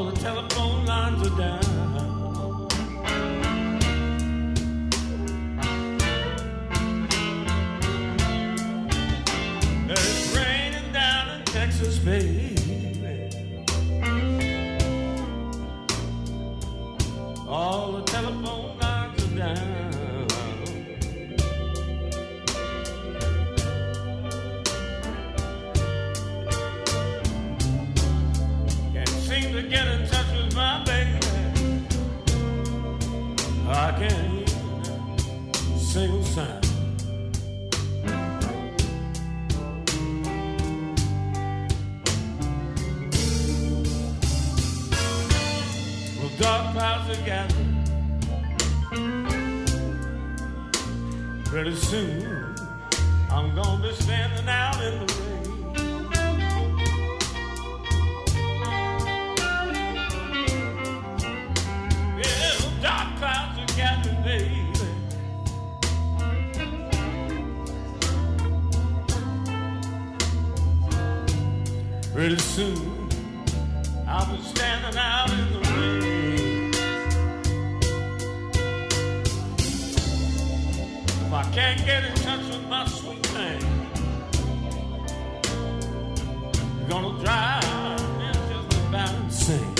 all the telephone lines are down. It's raining down in Texas, baby. All the telephone lines are down. Can't seem to get in touch with my baby. I can't hear a single sound. Well, dark clouds are gathering. Pretty soon, I'm gonna be standing out in the rain. Yeah, dark clouds are gathering, baby. Pretty soon, I'll be standing out in the rain. If I can't get in touch with my sweet thing, you're gonna drive me just about insane.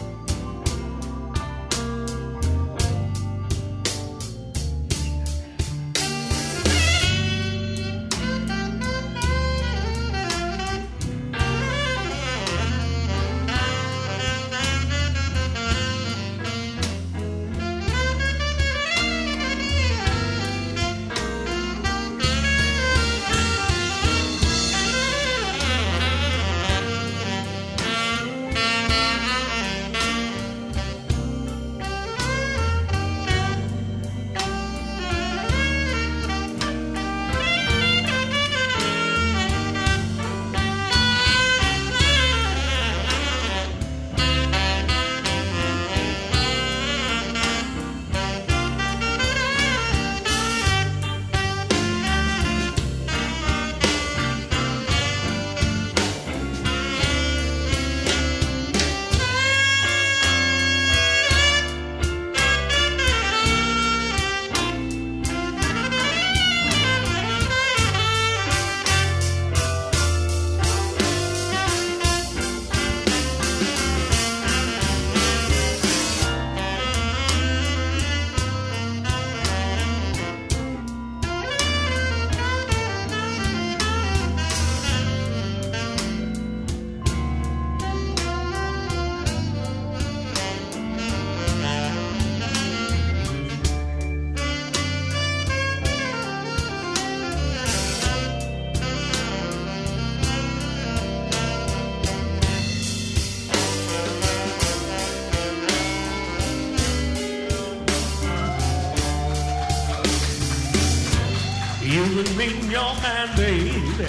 You would meet your man, baby,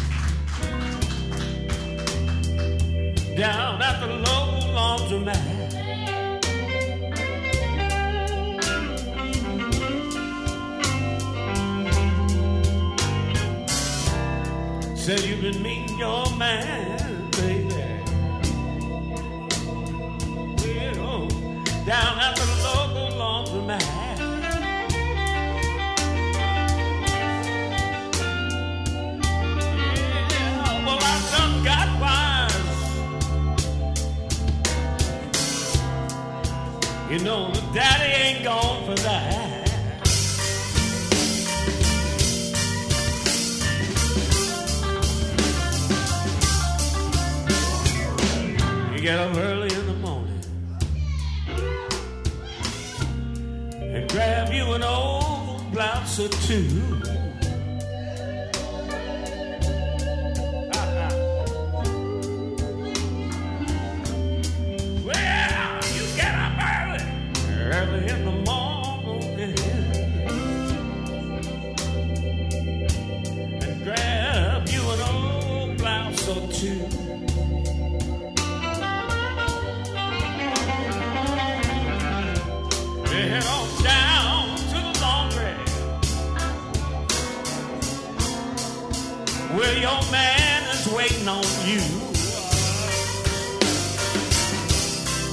down at the local laundromat. Said you've been meeting your man, baby, well, down at the local laundromat. You know, daddy ain't gone for that. You get up early in the morning and grab you an old blouse or two. Early in the morning and grab you an old blouse or two. You head on down to the laundry where your man is waiting on you.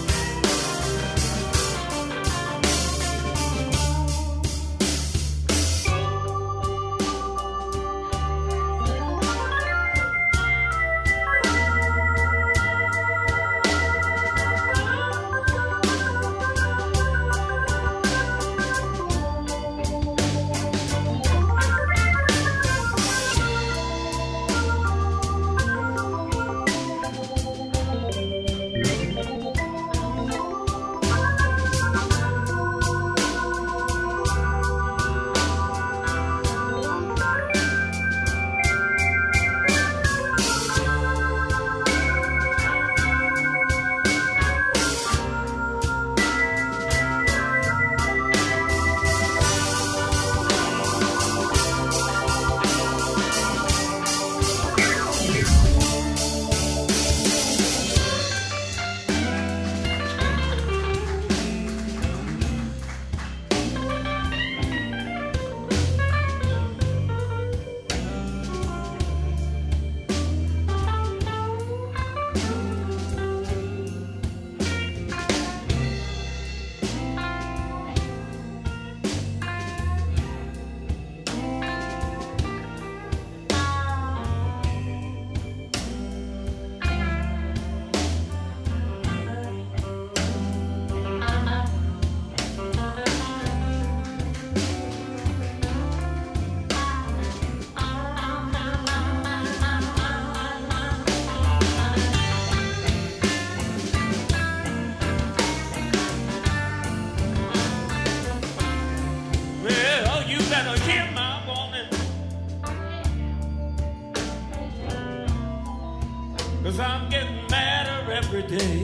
day.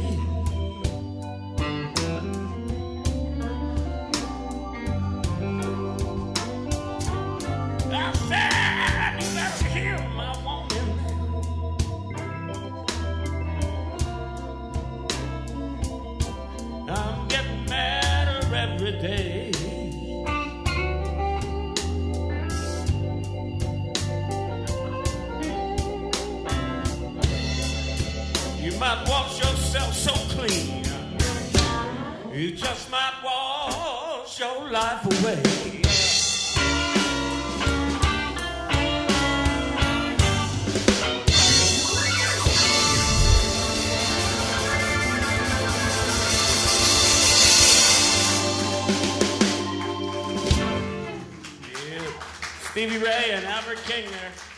I said, you better hear my woman. I'm getting madder every day. You might wash yourself so clean, you just might wash your life away. Yeah. Stevie Ray and Albert King there.